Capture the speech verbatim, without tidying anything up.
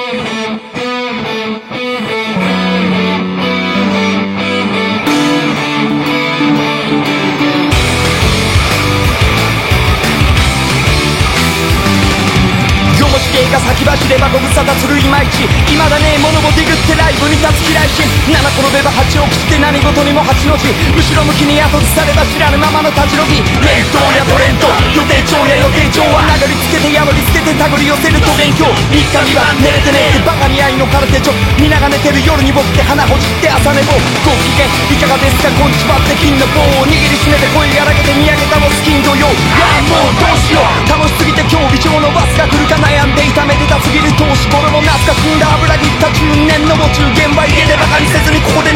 が先走ればご無沙汰するいまいち未だねえものをディグってライブに立つ嫌いし七転べば八起きて何事にも八の字後ろ向きに後ずされば知らぬままの立ち退き連投やトレント予定調や予定調は殴りつけて破りつけて手繰り寄せると勉強三日三晩寝れてねえってバカに愛のカルテチョ皆が寝てる夜に僕って鼻ほじって朝寝坊ご機嫌いかがですかこんちはって金の棒を握りしめて声荒げて見上げたのスキンドよいやもうどうしよう楽しすぎて今日微調のバスが来るか悩んでいためてたすぎる投資頃の懐かしんだ油切ったじゅうねんのも中現場家でバカにせずにここで